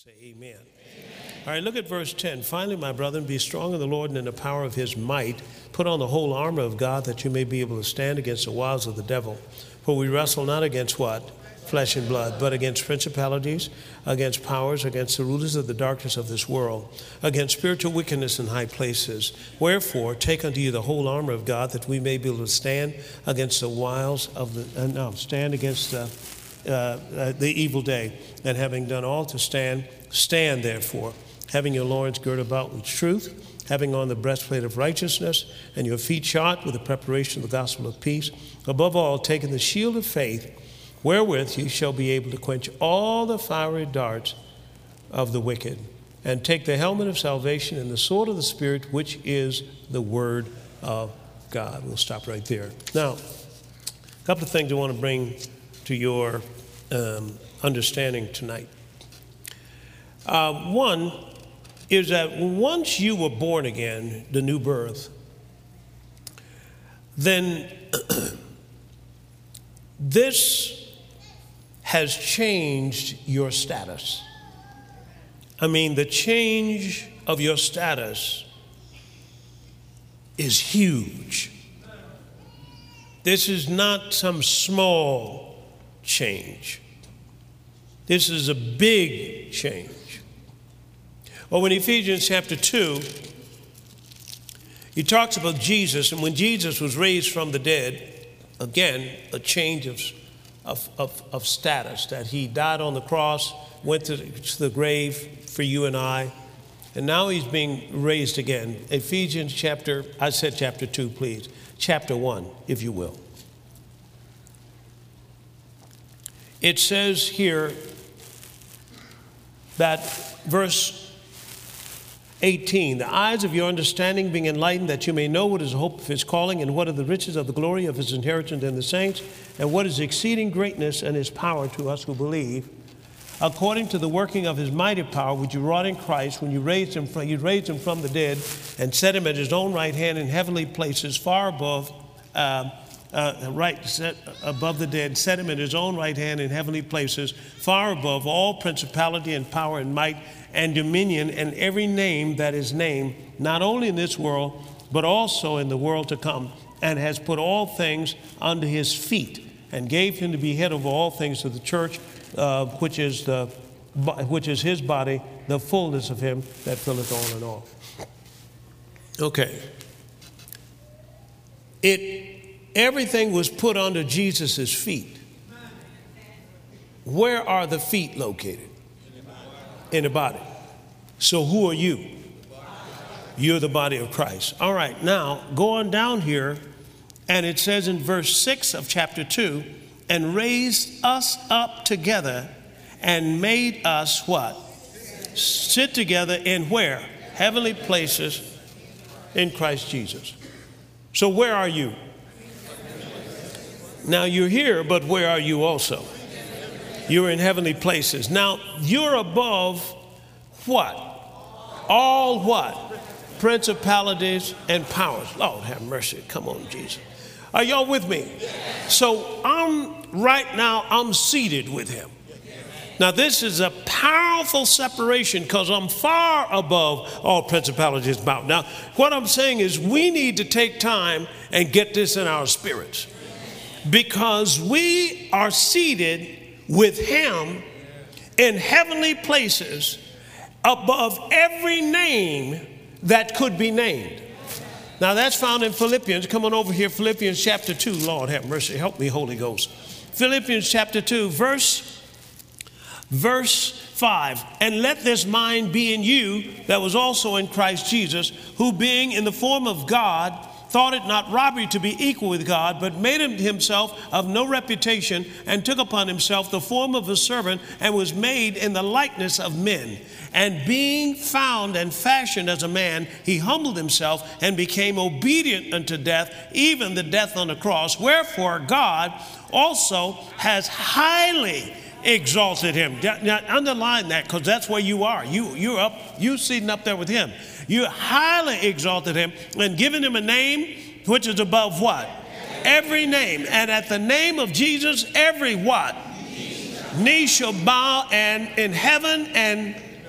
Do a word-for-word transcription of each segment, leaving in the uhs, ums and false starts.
Say amen. Amen. All right, look at verse ten. Finally, my brethren, be strong in the Lord and in the power of his might. Put on the whole armor of God that you may be able to stand against the wiles of the devil. For we wrestle not against what? Flesh and blood, but against principalities, against powers, against the rulers of the darkness of this world, against spiritual wickedness in high places. Wherefore, take unto you the whole armor of God that we may be able to stand against the wiles of the, uh, no, stand against the, uh, uh, the evil day. And having done all to stand, stand therefore, having your loins girt about with truth, having on the breastplate of righteousness, and your feet shod with the preparation of the gospel of peace. Above all, taking the shield of faith, wherewith you shall be able to quench all the fiery darts of the wicked, and take the helmet of salvation and the sword of the Spirit, which is the word of God. We'll stop right there. Now, a couple of things I want to bring to your um, understanding tonight. Uh, one is that once you were born again, the new birth, then this has changed your status. I mean, the change of your status is huge. This is not some small change. This is a big change. Well, in Ephesians chapter two, he talks about Jesus, and when Jesus was raised from the dead, again, a change of, of, of, of status, that he died on the cross, went to the grave for you and I, and now he's being raised again. Ephesians chapter, I said chapter two, please, chapter one, if you will. It says here that verse eighteen, the eyes of your understanding being enlightened, that you may know what is the hope of his calling, and what are the riches of the glory of his inheritance in the saints, and what is exceeding greatness and his power to us who believe, according to the working of his mighty power, which you wrought in Christ when you raised him from, you raised him from the dead and set him at his own right hand in heavenly places, far above, uh, uh, right, set above the dead, set him at his own right hand in heavenly places, far above all principality and power and might and dominion and every name that is named, not only in this world, but also in the world to come, and has put all things under his feet, and gave him to be head over all things to the church, uh, which is the which is his body, the fullness of him that filleth all in all. Okay. It everything was put under Jesus' feet. Where are the feet located? In the body. So who are you? You're the body of Christ. All right, now go on down here, and it says in verse six of chapter two, and raised us up together and made us what? Sit together in where? Heavenly places in Christ Jesus. So where are you? Now you're here, but where are you also? You're in heavenly places. Now, you're above what? All what? Principalities and powers. Lord have mercy. Come on, Jesus. Are y'all with me? So I'm right now, I'm seated with him. Now, this is a powerful separation because I'm far above all principalities and powers. Now, what I'm saying is we need to take time and get this in our spirits, because we are seated with him in heavenly places above every name that could be named. Now that's found in Philippians. Come on over here, Philippians chapter two. Lord have mercy, help me, Holy Ghost. Philippians chapter two, verse, verse five. And let this mind be in you that was also in Christ Jesus, who being in the form of God, thought it not robbery to be equal with God, but made him himself of no reputation, and took upon himself the form of a servant, and was made in the likeness of men. And being found and fashioned as a man, he humbled himself and became obedient unto death, even the death on the cross. Wherefore God also has highly exalted him. Now, underline that, because that's where you are. You, you're up, you sitting up there with him. You highly exalted him and given him a name which is above what? Every name. And at the name of Jesus, every what? Knee shall bow, and in heaven and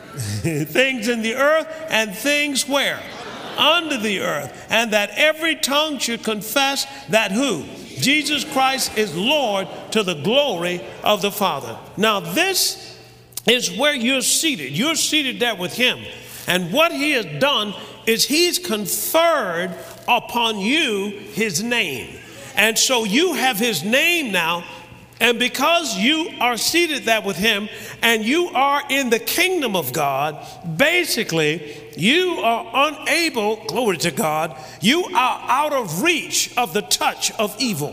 things in the earth and things where? Under the earth. And that every tongue should confess that who? Jesus Christ is Lord, to the glory of the Father. Now this is where you're seated. You're seated there with him. And what he has done is he's conferred upon you his name. And so you have his name now. And because you are seated there with him and you are in the kingdom of God, basically you are unable, glory to God, you are out of reach of the touch of evil.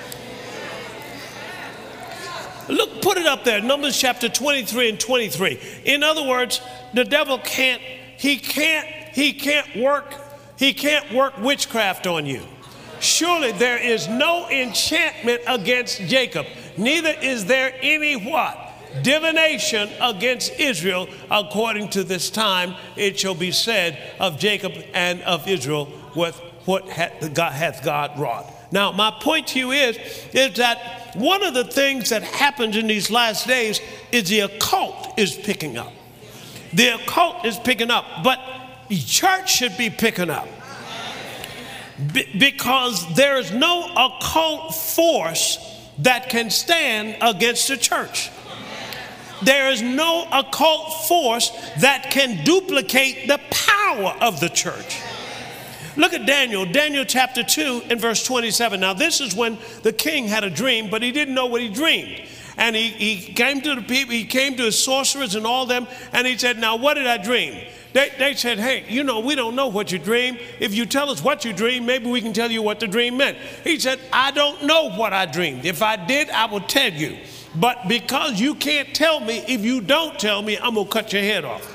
Look, put it up there, Numbers chapter twenty-three and twenty-three. In other words, the devil can't, he can't, he can't work, he can't work witchcraft on you. Surely there is no enchantment against Jacob, neither is there any what? Divination against Israel, according to this time it shall be said of Jacob and of Israel with what hath God, hath God wrought. Now my point to you is, is that one of the things that happens in these last days is the occult is picking up. The occult is picking up, but the church should be picking up. Be- because there is no occult force that can stand against the church. There is no occult force that can duplicate the power of the church. Look at Daniel, Daniel chapter two and verse twenty-seven. Now this is when the king had a dream, but he didn't know what he dreamed. And he, he came to the people, he came to his sorcerers and all them, and he said, now what did I dream? They, they said, hey, you know, we don't know what you dreamed. If you tell us what you dreamed, maybe we can tell you what the dream meant. He said, I don't know what I dreamed. If I did, I will tell you. But because you can't tell me, if you don't tell me, I'm going to cut your head off.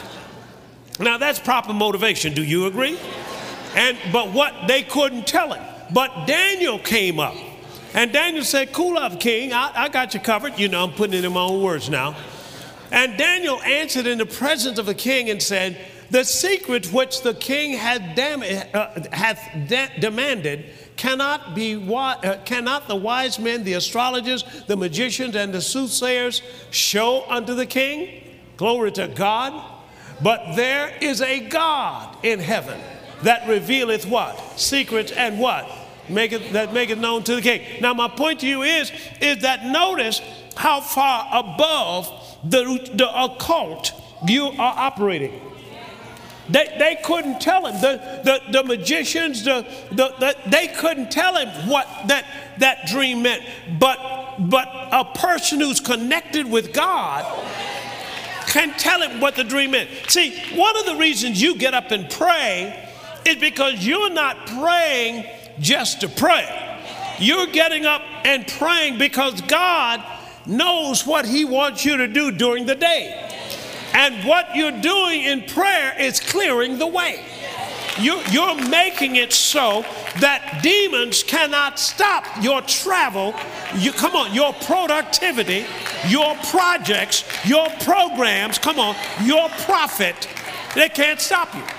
Now, that's proper motivation. Do you agree? And but what? They couldn't tell him. But Daniel came up. And Daniel said, cool up, king. I, I got you covered. You know, I'm putting it in my own words now. And Daniel answered in the presence of the king and said, the secret which the king had dam- uh, hath de- demanded cannot be wi- uh, cannot the wise men, the astrologers, the magicians, and the soothsayers show unto the king? Glory to God. But there is a God in heaven that revealeth what? Secrets and what? Make it, that make it known to the king. Now my point to you is, is that notice how far above the, the occult you are operating. They, they couldn't tell him. The, the, the magicians, the, the, the, they couldn't tell him what that, that dream meant. But, but a person who's connected with God can tell him what the dream meant. See, one of the reasons you get up and pray is because you're not praying just to pray. You're getting up and praying because God knows what he wants you to do during the day. And what you're doing in prayer is clearing the way. You're, you're making it so that demons cannot stop your travel. You, come on, your productivity, your projects, your programs, come on, your profit. They can't stop you.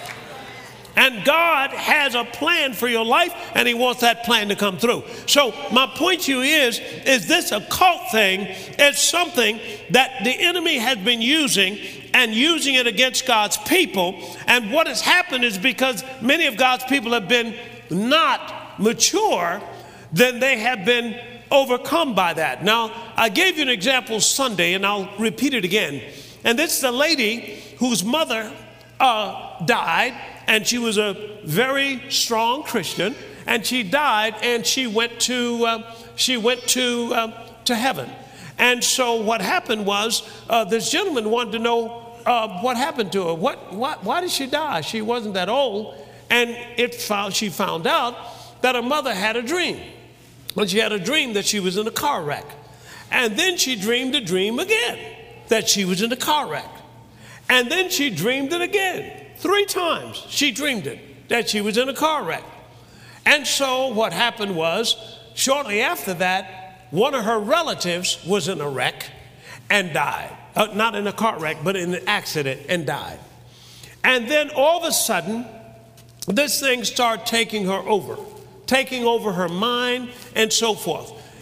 And God has a plan for your life, and he wants that plan to come through. So my point to you is, is this occult thing is something that the enemy has been using and using it against God's people. And what has happened is because many of God's people have been not mature, then they have been overcome by that. Now, I gave you an example Sunday, and I'll repeat it again. And this is a lady whose mother uh, died. And she was a very strong Christian, and she died, and she went to uh, she went to uh, to heaven. And so what happened was uh, this gentleman wanted to know uh, what happened to her. What, what why did she die? She wasn't that old, and it found she found out that her mother had a dream. But she had a dream that she was in a car wreck, and then she dreamed a dream again that she was in a car wreck, and then she dreamed it again. Three times she dreamed it, that she was in a car wreck. And so what happened was, shortly after that, one of her relatives was in a wreck and died. Uh, not in a car wreck, but in an accident and died. And then all of a sudden, this thing started taking her over, taking over her mind and so forth.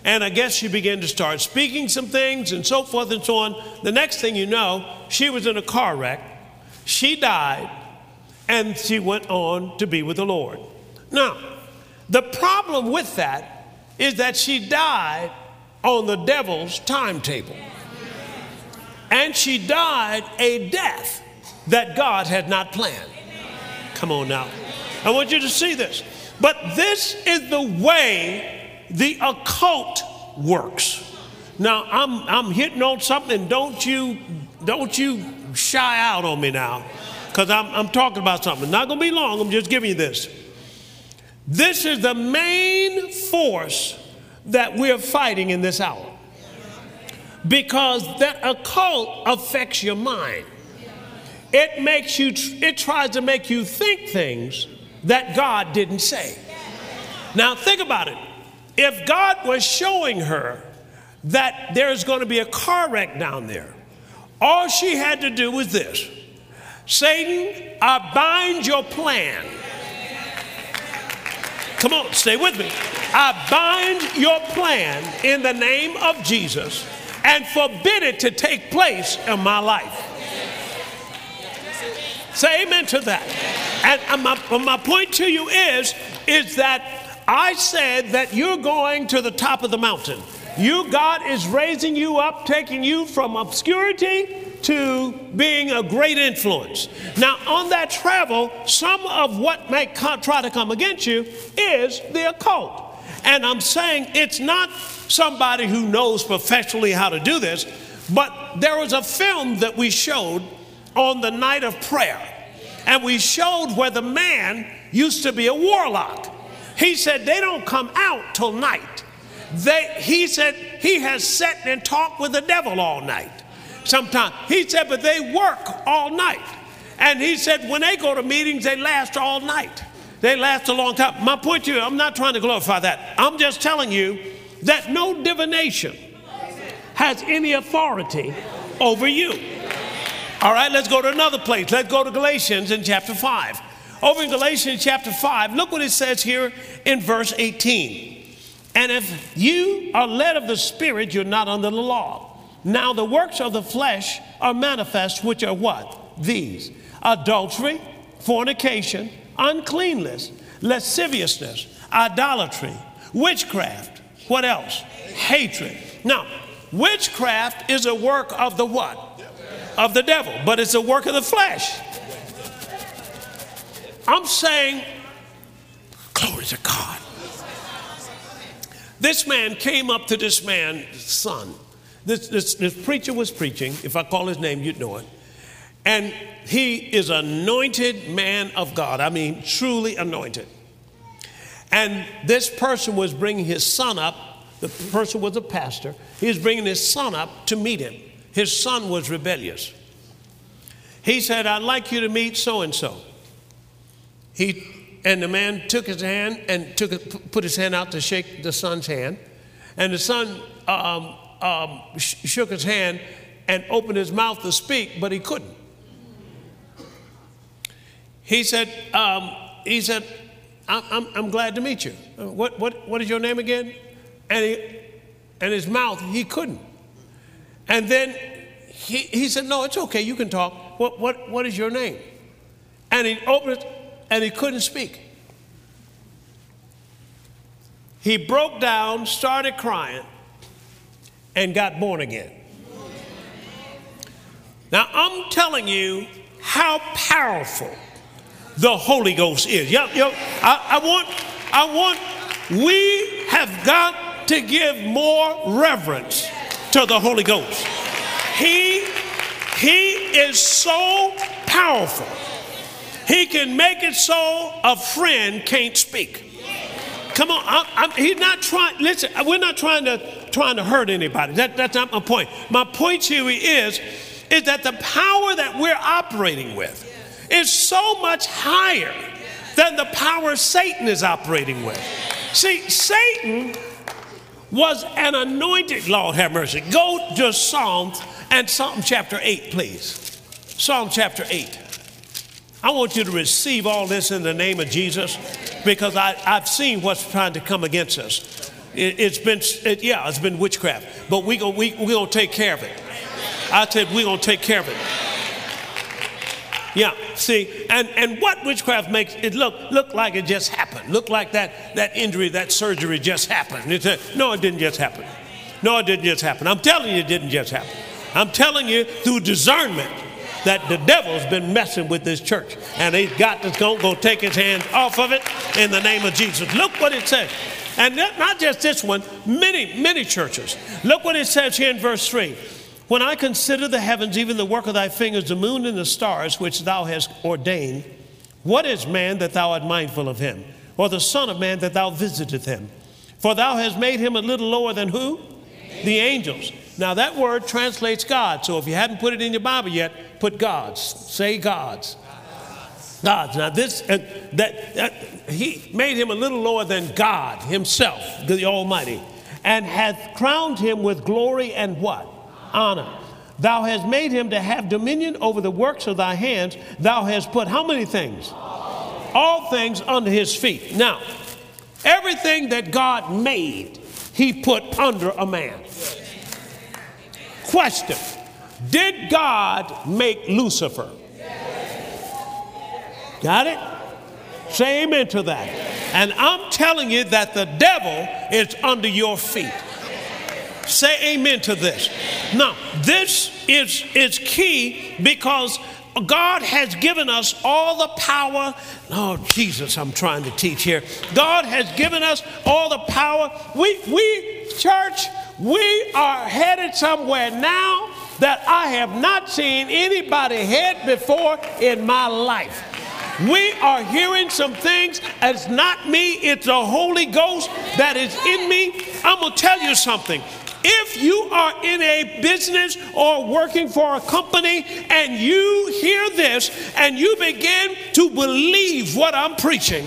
And I guess she began to start speaking some things and so forth and so on. The next thing you know, she was in a car wreck. She died, and she went on to be with the Lord. Now, the problem with that is that she died on the devil's timetable. And she died a death that God had not planned. Come on now. I want you to see this. But this is the way the occult works. Now, I'm I'm hitting on something. Don't you don't you shy out on me now, because I'm I'm talking about something. Not going to be long. I'm just giving you this. This is the main force that we're fighting in this hour, because that occult affects your mind. It makes you. It tries to make you think things that God didn't say. Now, think about it. If God was showing her that there's going to be a car wreck down there, all she had to do was this: Satan, I bind your plan. Come on, stay with me. I bind your plan in the name of Jesus and forbid it to take place in my life. Say amen to that. And my, my point to you is, is that I said that you're going to the top of the mountain. You, God is raising you up, taking you from obscurity to being a great influence. Now, on that travel, some of what may co- try to come against you is the occult. And I'm saying it's not somebody who knows professionally how to do this, but there was a film that we showed on the night of prayer. And we showed where the man used to be a warlock. He said they don't come out till night. They, he said he has sat and talked with the devil all night. Sometimes he said, but they work all night. And he said when they go to meetings, they last all night. They last a long time. My point to you, I'm not trying to glorify that. I'm just telling you that no divination has any authority over you. All right, let's go to another place. Let's go to Galatians in chapter five. Over in Galatians chapter five, look what it says here in verse eighteen. And if you are led of the Spirit, you're not under the law. Now the works of the flesh are manifest, which are what? These: adultery, fornication, uncleanness, lasciviousness, idolatry, witchcraft. What else? Hatred. Now, witchcraft is a work of the what? Of the devil, but it's a work of the flesh. I'm saying, glory to God. This man came up to this man's son. This, this, this preacher was preaching. If I call his name, you'd know it. And he is anointed man of God. I mean, truly anointed. And this person was bringing his son up. The person was a pastor. He was bringing his son up to meet him. His son was rebellious. He said, I'd like you to meet so-and-so. He, and the man took his hand and took it, put his hand out to shake the son's hand. And the son um, um, sh- shook his hand and opened his mouth to speak, but he couldn't. He said, um, he said, I'm, I'm, I'm glad to meet you. What, what, what is your name again? And, he, and his mouth, he couldn't. And then he, he said, no, it's okay, you can talk. What, what, what is your name? And he opened it, and he couldn't speak. He broke down, started crying, and got born again. Now, I'm telling you how powerful the Holy Ghost is. Yo, yo, I, I want, I want, we have got to give more reverence to the Holy Ghost. He, he is so powerful. He can make it so a friend can't speak. Come on, I'm, I'm, he's not trying. Listen, we're not trying to trying to hurt anybody. That, that's not my point. My point to you is, is that the power that we're operating with is so much higher than the power Satan is operating with. See, Satan was an anointed. Lord have mercy. Go to Psalms and Psalm chapter eight, please. Psalm chapter eight. I want you to receive all this in the name of Jesus, because I, I've seen what's trying to come against us. It, it's been, it, yeah, it's been witchcraft. But we go, we, we're going to take care of it. I said we're going to take care of it. Yeah, see, and, and what witchcraft makes it look look like it just happened. Look like that, that injury, that surgery just happened. It's a, no, it didn't just happen. No, it didn't just happen. I'm telling you, it didn't just happen. I'm telling you through discernment that the devil's been messing with this church. And he's got to go, go take his hand off of it in the name of Jesus. Look what it says. And not just this one, many, many churches. Look what it says here in verse three. When I consider the heavens, even the work of thy fingers, the moon and the stars, which thou hast ordained, what is man that thou art mindful of him? Or the son of man that thou visiteth him? For thou hast made him a little lower than who? The angels. Now that word translates God. So if you hadn't put it in your Bible yet, put God's. Say God's. God's. Now this, uh, that, that he made him a little lower than God himself, the Almighty, and hath crowned him with glory and what? Honor. Thou hast made him to have dominion over the works of thy hands. Thou hast put how many things? All, All things under his feet. Now, everything that God made, he put under a man. Question. Did God make Lucifer? Got it? Say amen to that. And I'm telling you that the devil is under your feet. Say amen to this. Now, this is, is key because God has given us all the power. Oh, Jesus, I'm trying to teach here. God has given us all the power. We, we, church, we are headed somewhere now that I have not seen anybody head before in my life. We are hearing some things. It's not me. It's the Holy Ghost that is in me. I'm going to tell you something. If you are in a business or working for a company and you hear this and you begin to believe what I'm preaching,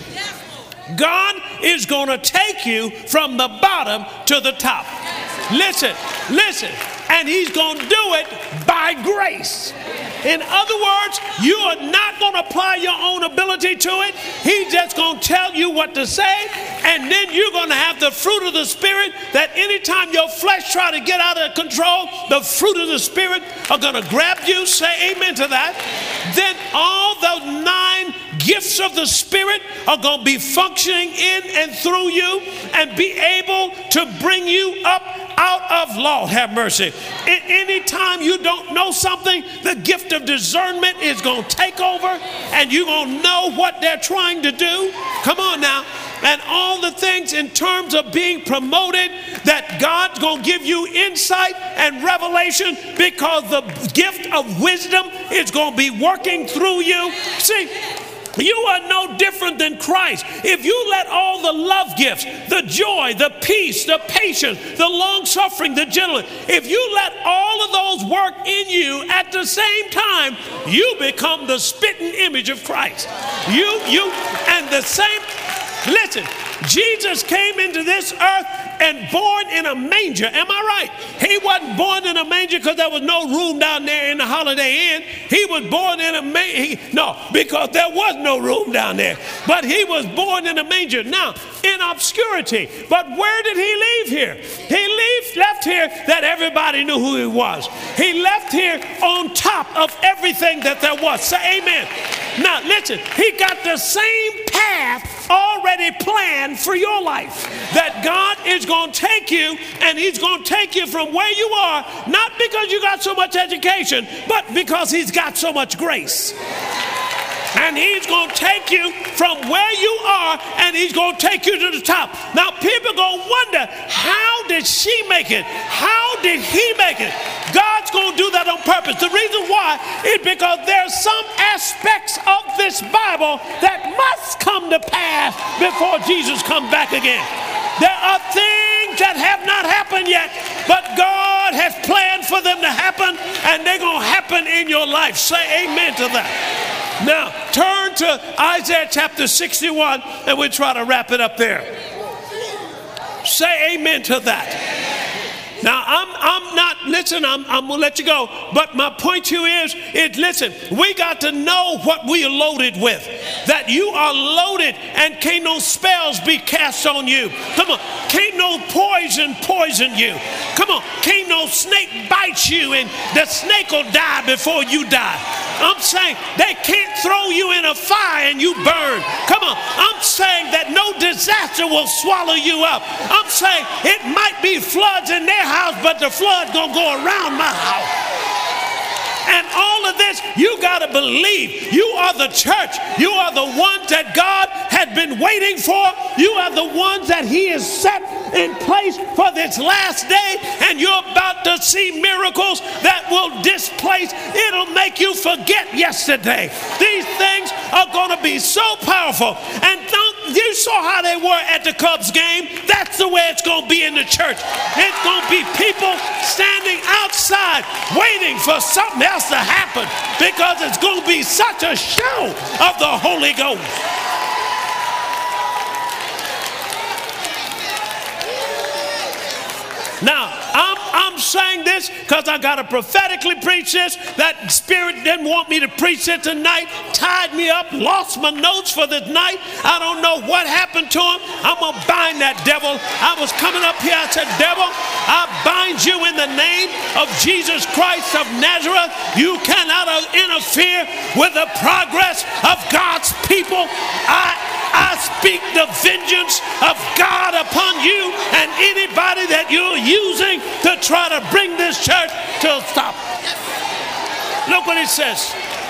God is going to take you from the bottom to the top. Listen, listen, and he's going to do it by grace. In other words, you are not going to apply your own ability to it. He's just going to tell you what to say, and then you're going to have the fruit of the Spirit that anytime your flesh try to get out of control, the fruit of the Spirit are going to grab you. Say amen to that. Then all those nine gifts of the Spirit are going to be functioning in and through you and be able to bring you up out of, Lord have mercy. Anytime you don't know something, the gift of discernment is going to take over and you're going to know what they're trying to do. Come on now. And all the things in terms of being promoted, that God's going to give you insight and revelation because the gift of wisdom is going to be working through you. See, you are no different than Christ. If you let all the love gifts, the joy, the peace, the patience, the long suffering, the gentleness, if you let all of those work in you at the same time, you become the spitting image of Christ. You, you, and the same, listen, Jesus came into this earth and born in a manger. Am I right? He wasn't born in a manger because there was no room down there in the Holiday Inn. He was born in a manger. No, because there was no room down there. But he was born in a manger. Now, in obscurity. But where did he leave here? He leave, left here that everybody knew who he was. He left here on top of everything that there was. Say amen. Now, listen, he got the same path already planned for your life, that God is going to take you and he's going to take you from where you are, not because you got so much education, but because he's got so much grace. And he's going to take you from where you are and he's going to take you to the top. Now people are going to wonder, how did she make it? How did he make it? God's going to do that on purpose. The reason why is because there's some aspects of this Bible that must come to pass before Jesus comes back again. There are things that have not happened yet, but God has planned for them to happen, and they're going to happen in your life. Say amen to that. Now, turn to Isaiah chapter sixty-one, and we'll try to wrap it up there. Say amen to that. Now, I'm, I'm not listen, I'm, I'm going to let you go. But my point to you is, is, listen, we got to know what we are loaded with. That you are loaded and can't no spells be cast on you. Come on. Can't no poison poison you. Come on. Can't no snake bite you and the snake will die before you die. I'm saying they can't throw you in a fire and you burn. Come on. I'm saying that no disaster will swallow you up. I'm saying it might be floods in their house, but the flood gonna go around my house. And all of this, you got to believe. You are the church. You are the ones that God had been waiting for. You are the ones that he has set in place for this last day. And you're about to see miracles that will displace. It'll make you forget yesterday. These things are going to be so powerful. And don't, you saw how they were at the Cubs game. That's the way it's going to be in the church. It's going to be people standing outside waiting for something else to happen, because it's going to be such a show of the Holy Ghost. Now, I'm, I'm saying this because I got to prophetically preach this. That Spirit didn't want me to preach it tonight, tied me up, lost my notes for the night. I don't know what happened to him. I'm going to bind that devil. I was coming up here, I said, devil, I bind you in the name of Jesus Christ of Nazareth. You cannot interfere with the progress of God's people. I I speak the vengeance of God upon you and anybody that you're using to try to bring this church to a stop. Look what it says.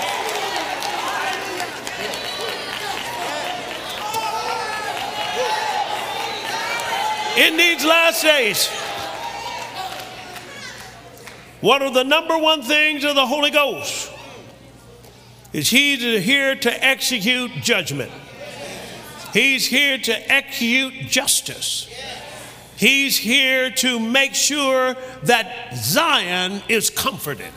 In these last days, one of the number one things of the Holy Ghost is he's here to execute judgment. He's here to execute justice. He's here to make sure that Zion is comforted.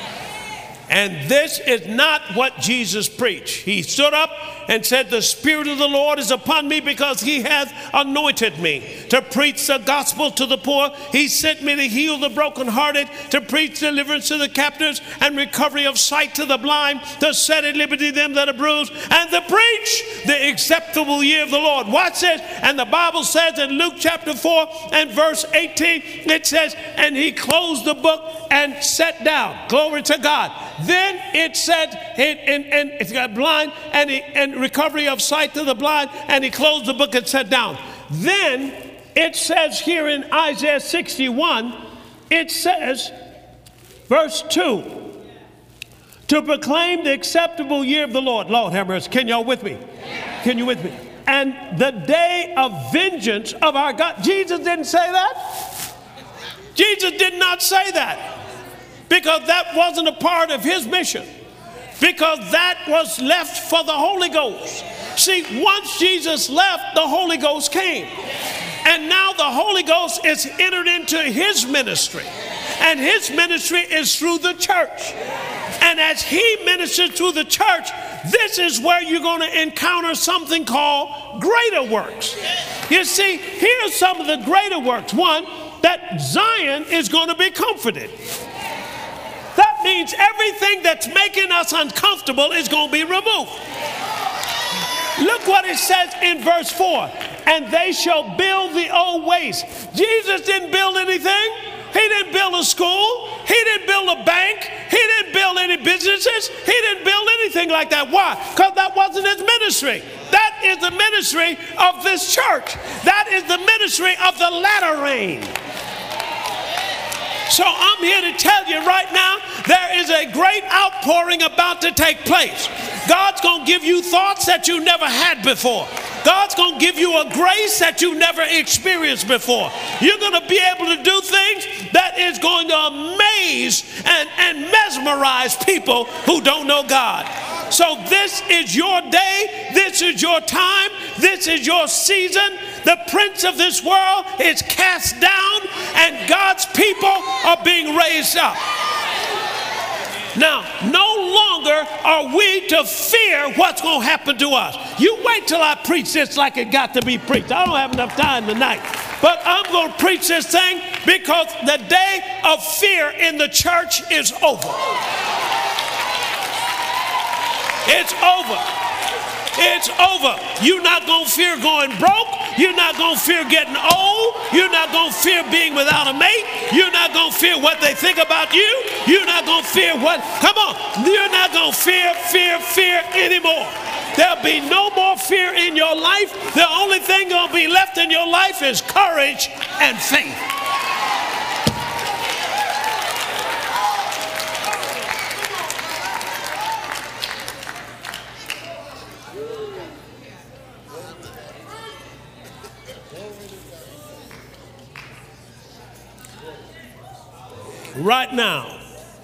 And this is not what Jesus preached. He stood up and said, the Spirit of the Lord is upon me because he hath anointed me to preach the gospel to the poor. He sent me to heal the brokenhearted, to preach deliverance to the captives and recovery of sight to the blind, to set at liberty them that are bruised, and to preach the acceptable year of the Lord. Watch this. And the Bible says in Luke chapter four and verse eighteen, it says, and he closed the book and sat down. Glory to God. Then it said, and, and, and it got blind, and, he, and recovery of sight to the blind, and he closed the book and sat down. Then it says here in Isaiah sixty-one, it says, verse two, to proclaim the acceptable year of the Lord. Lord have mercy. Can y'all with me? Can you with me? And the day of vengeance of our God. Jesus didn't say that. Jesus did not say that. Because that wasn't a part of his mission. Because that was left for the Holy Ghost. See, once Jesus left, the Holy Ghost came. And now the Holy Ghost is entered into his ministry. And his ministry is through the church. And as he ministers through the church, this is where you're going to encounter something called greater works. You see, here's some of the greater works. One, that Zion is going to be comforted. That means everything that's making us uncomfortable is going to be removed. Look what it says in verse four. And they shall build the old waste. Jesus didn't build anything. He didn't build a school. He didn't build a bank. He didn't build any businesses. He didn't build anything like that. Why? Because that wasn't his ministry. That is the ministry of this church. That is the ministry of the latter rain. So I'm here to tell you right now, there is a great outpouring about to take place. God's going to give you thoughts that you never had before. God's going to give you a grace that you never experienced before. You're going to be able to do things that is going to amaze and, and mesmerize people who don't know God. So this is your day. This is your time. This is your season. The prince of this world is cast down and God's people are being raised up. Now, no longer are we to fear what's going to happen to us. You wait till I preach this like it got to be preached. I don't have enough time tonight. But I'm going to preach this thing because the day of fear in the church is over. It's over. It's over. You're not going to fear going broke. You're not going to fear getting old. You're not going to fear being without a mate. You're not going to fear what they think about you. You're not going to fear what, come on, you're not going to fear, fear, fear anymore. There'll be no more fear in your life. The only thing going to be left in your life is courage and faith. Right now,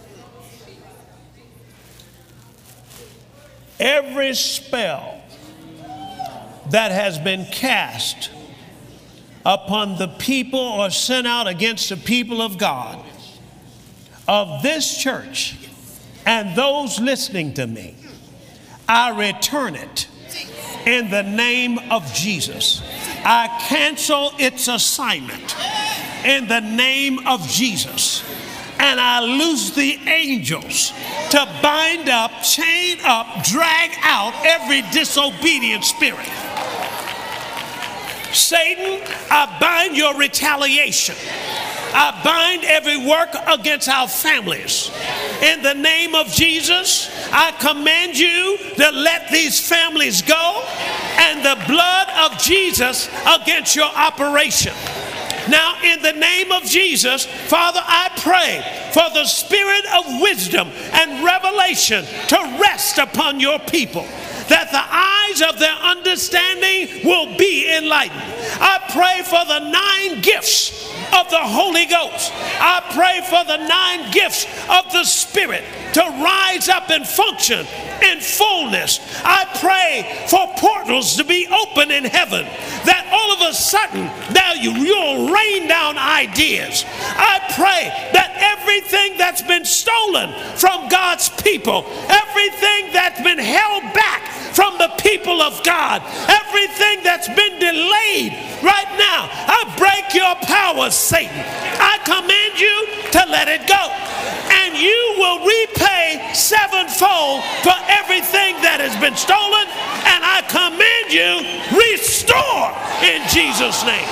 every spell that has been cast upon the people or sent out against the people of God, of this church and those listening to me, I return it in the name of Jesus. I cancel its assignment in the name of Jesus. And I loose the angels to bind up, chain up, drag out every disobedient spirit. Satan, I bind your retaliation. I bind every work against our families. In the name of Jesus, I command you to let these families go, and the blood of Jesus against your operation. Now, in the name of Jesus, Father, I pray for the spirit of wisdom and revelation to rest upon your people, that the eyes of their understanding will be enlightened. I pray for the nine gifts of the Holy Ghost. I pray for the nine gifts of the Spirit to rise up and function in fullness. I pray for portals to be open in heaven, that all of a sudden now you, you'll rain down ideas. I pray that everything that's been stolen from God's people, everything that's been held back from the people of God, everything that's been delayed right now, I break your power, Satan. I command you to let it go, and you will repay sevenfold for everything that has been stolen, and I command you, restore in Jesus' name.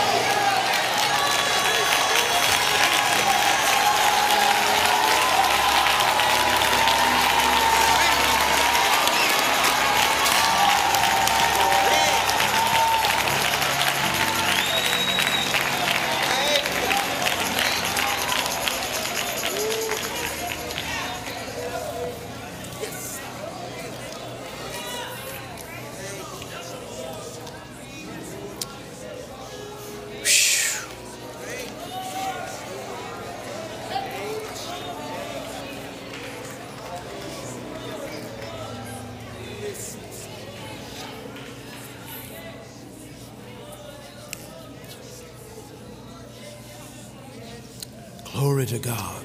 Glory to God.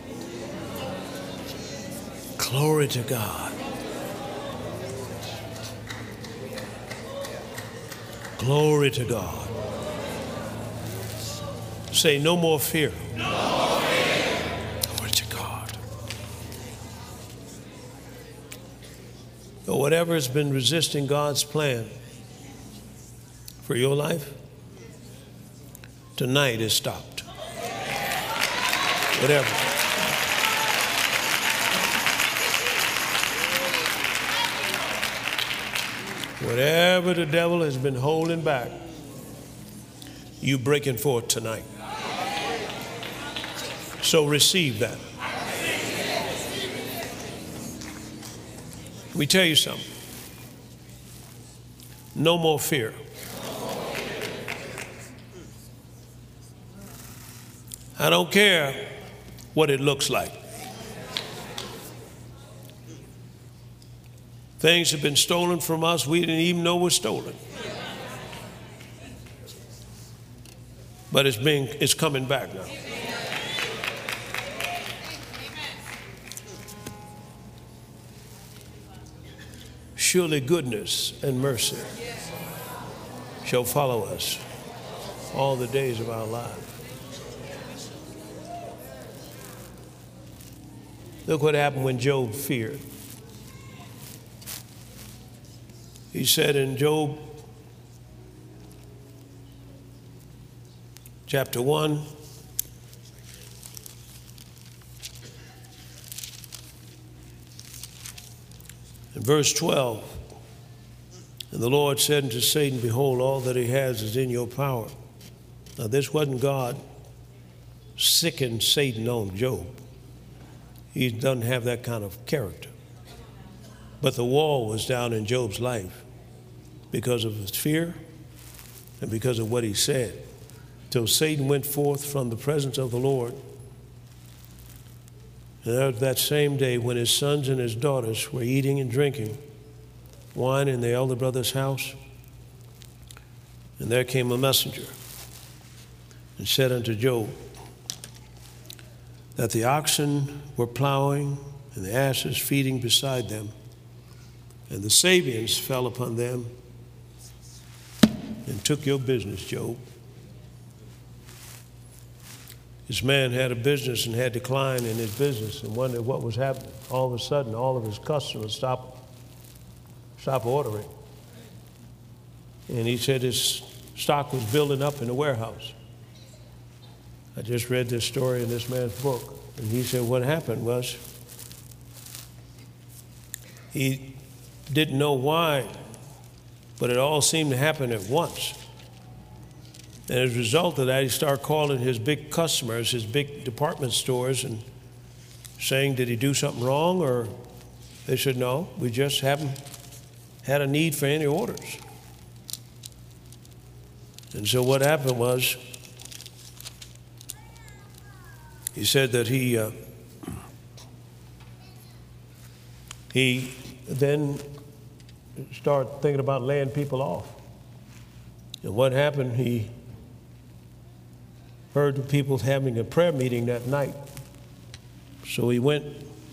Glory to God. Glory to God. Say, no more fear. No more fear. Glory to God. But whatever has been resisting God's plan for your life, tonight is stopped. Whatever. Whatever the devil has been holding back, you breaking forth tonight. So receive that. Let me tell you something. No more fear. I don't care what it looks like. Things have been stolen from us we didn't even know were stolen. But it's being it's coming back now. Surely goodness and mercy shall follow us all the days of our lives. Look what happened when Job feared. He said in Job chapter one, in verse twelve, and the Lord said unto Satan, behold, all that he has is in your power. Now this wasn't God sickened Satan on Job. He doesn't have that kind of character. But the wall was down in Job's life because of his fear and because of what he said. Till Satan went forth from the presence of the Lord. And that same day when his sons and his daughters were eating and drinking wine in their elder brother's house, and there came a messenger and said unto Job that the oxen were plowing and the asses feeding beside them, and the Sabeans fell upon them and took your business, Job. This man had a business and had decline in his business and wondered what was happening. All of a sudden, all of his customers stopped, stopped ordering. And he said his stock was building up in the warehouse. I just read this story in this man's book. And he said what happened was he didn't know why, but it all seemed to happen at once. And as a result of that, he started calling his big customers, his big department stores, and saying, did he do something wrong? Or they said, no, we just haven't had a need for any orders. And so what happened was, he said that he, uh, he then started thinking about laying people off. And what happened, he heard the people having a prayer meeting that night. So he went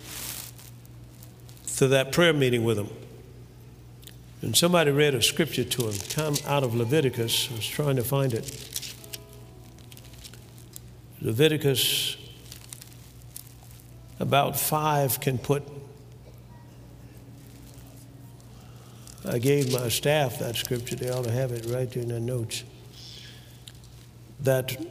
to that prayer meeting with them. And somebody read a scripture to him, come out of Leviticus. I was trying to find it. Leviticus, about five can put. I gave my staff that scripture. They ought to have it right there in their notes. That,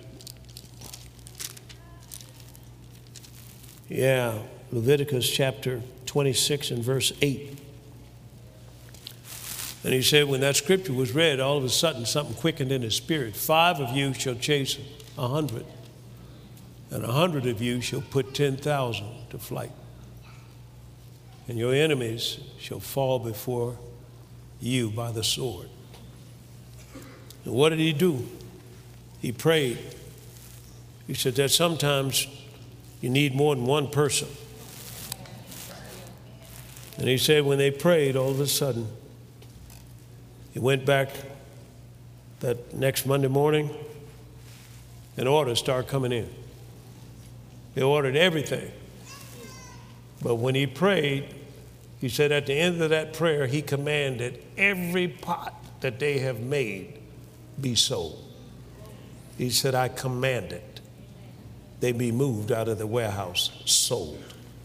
yeah, Leviticus chapter twenty-six and verse eight. And he said when that scripture was read, all of a sudden something quickened in his spirit. Five of you shall chase a hundred, and a hundred of you shall put ten thousand to flight. And your enemies shall fall before you by the sword. And what did he do? He prayed. He said that sometimes you need more than one person. And he said when they prayed, all of a sudden, he went back that next Monday morning, and orders started coming in. They ordered everything. But when he prayed, he said at the end of that prayer, he commanded every pot that they have made be sold. He said, I command it. They be moved out of the warehouse, sold.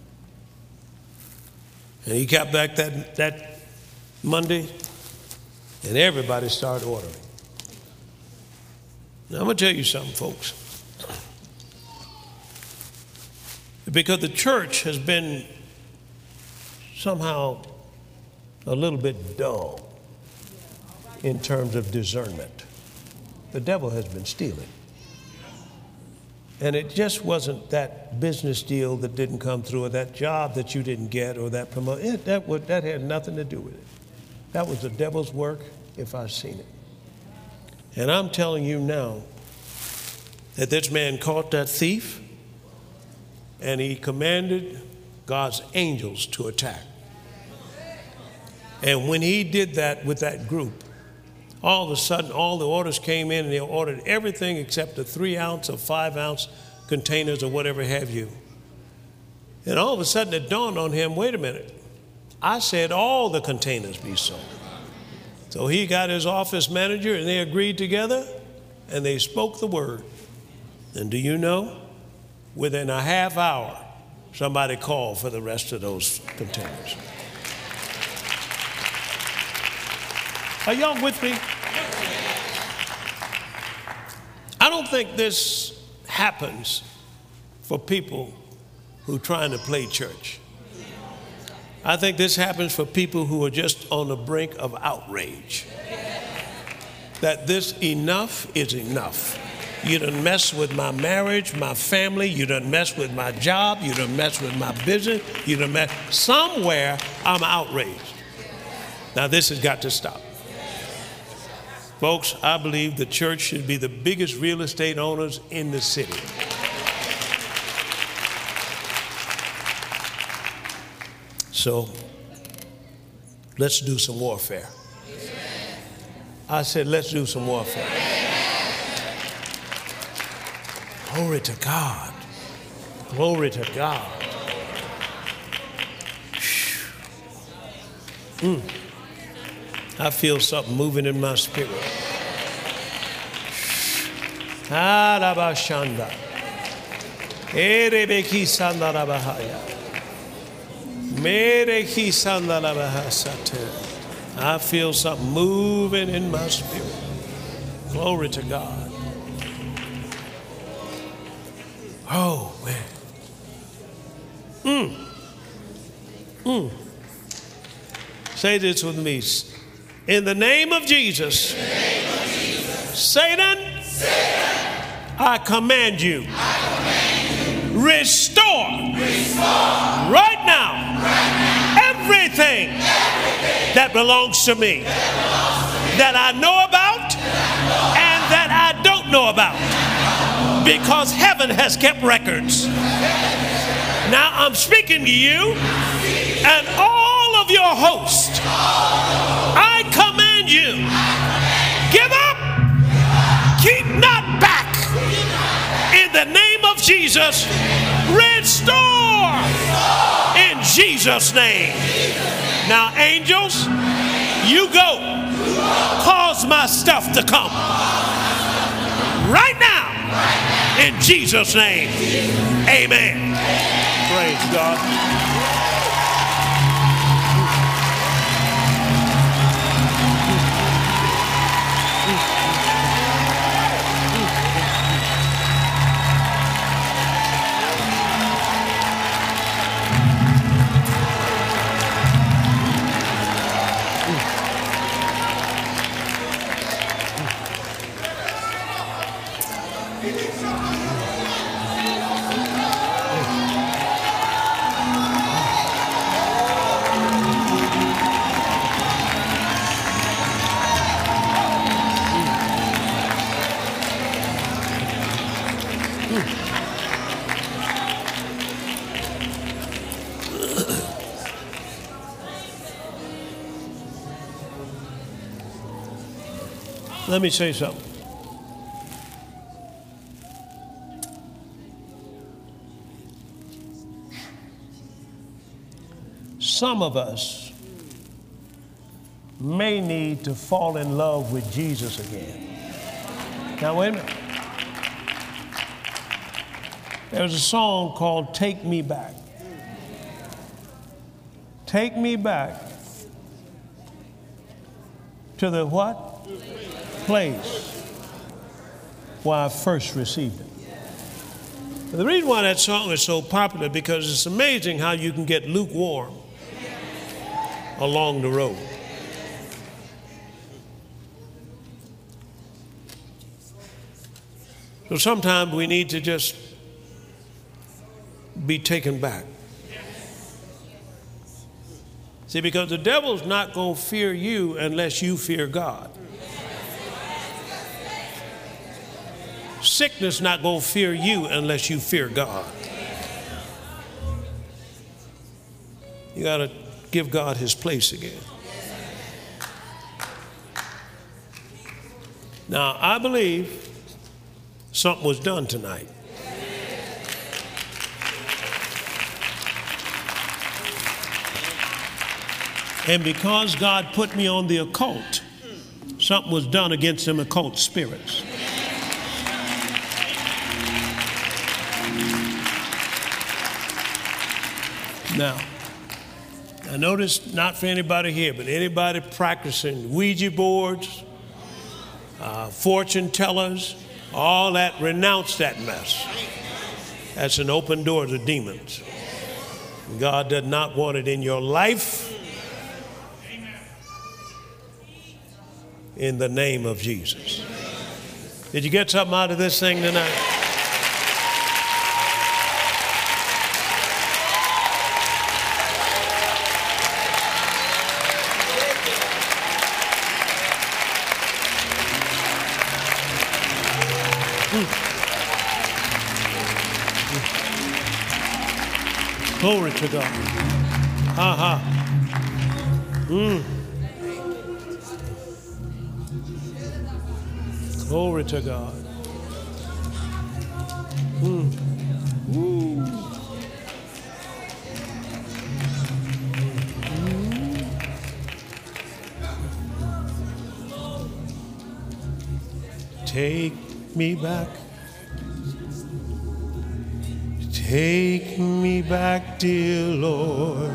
And he got back that, that Monday, and everybody started ordering. Now, I'm going to tell you something, folks. Because the church has been somehow a little bit dull in terms of discernment. The devil has been stealing. And it just wasn't that business deal that didn't come through, or that job that you didn't get, or that promotion. It, that, would, that had nothing to do with it. That was the devil's work if I've seen it. And I'm telling you now that this man caught that thief, and he commanded God's angels to attack. And when he did that with that group, all of a sudden, all the orders came in, and they ordered everything except the three ounce or five ounce containers or whatever have you. And all of a sudden, it dawned on him, wait a minute. I said all the containers be sold. So he got his office manager, and they agreed together, and they spoke the word. And do you know, within a half hour, somebody called for the rest of those containers. Are y'all with me? I don't think this happens for people who are trying to play church. I think this happens for people who are just on the brink of outrage. That this enough is enough. You done mess with my marriage, my family. You done mess with my job. You done mess with my business. You done mess. Somewhere I'm outraged. Now this has got to stop. Folks, I believe the church should be the biggest real estate owners in the city. So let's do some warfare. I said, let's do some warfare. Glory to God. Glory to God. Mm. I feel something moving in my spirit. Arabashanda. Erebeki sandarabahaya. Mereki sandarabahasate. I feel something moving in my spirit. Glory to God. Oh, man. Mm. Mm. Say this with me. In the name of Jesus, name of Jesus. Satan, Satan, I command you, I command you. Restore, Restore. Right now, Right now. Everything, Everything that belongs to me, that, belongs to me. that I know about, that I know and that I don't know about, because heaven has kept records. Now I'm speaking to you and all of your host. I command you, give up, keep not back. In the name of Jesus, restore in Jesus' name. Now, angels, you go, cause my stuff to come right now in Jesus' name. Amen. Praise God. Let me say something. Some of us may need to fall in love with Jesus again. Now, wait a minute. There's a song called Take Me Back. Take me back to the what? Place where I first received it. The reason why that song is so popular because it's amazing how you can get lukewarm along the road. So sometimes we need to just be taken back. See, because the devil's not going to fear you unless you fear God. Sickness not going to fear you unless you fear God. You got to give God his place again. Now, I believe something was done tonight. And because God put me on the occult, something was done against them occult spirits. Now, I notice not for anybody here, but anybody practicing Ouija boards, uh, fortune tellers, all that, renounce that mess. That's an open door to demons. God does not want it in your life. In the name of Jesus. Did you get something out of this thing tonight? Glory to God. Ha ha. Mm. Glory to God. Mm. Woo. Take me back. Take me back, dear Lord,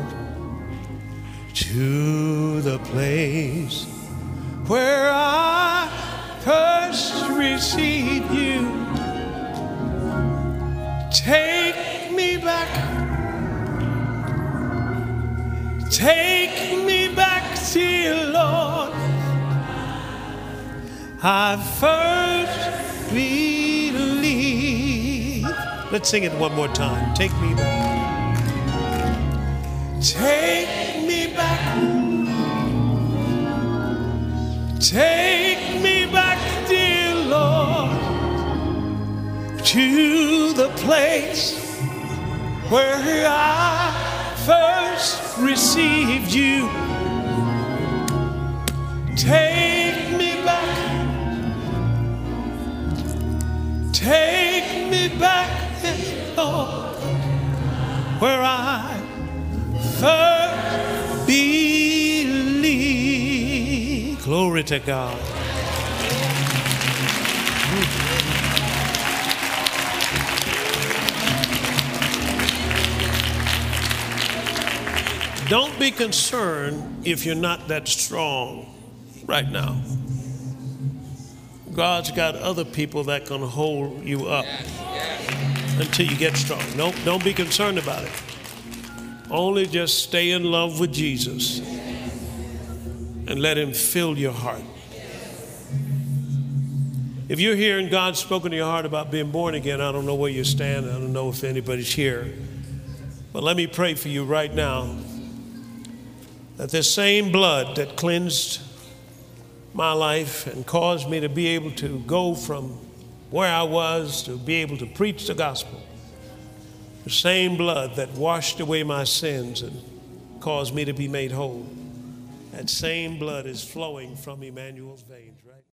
to the place where I first received you. Take me back. Take me back, dear Lord. I first believed. Let's sing it one more time. Take me back. Take me back. Take me back, dear Lord, to the place where I first received you. Take me back. Take me back, Lord, where I first believed. Glory to God. Don't be concerned if you're not that strong right now. God's got other people that can hold you up until you get strong. Nope, don't be concerned about it. Only just stay in love with Jesus and let him fill your heart. If you're here and God's spoken to your heart about being born again, I don't know where you stand. I don't know if anybody's here. But let me pray for you right now that this same blood that cleansed my life and caused me to be able to go from where I was to be able to preach the gospel, the same blood that washed away my sins and caused me to be made whole, that same blood is flowing from Emmanuel's veins right now.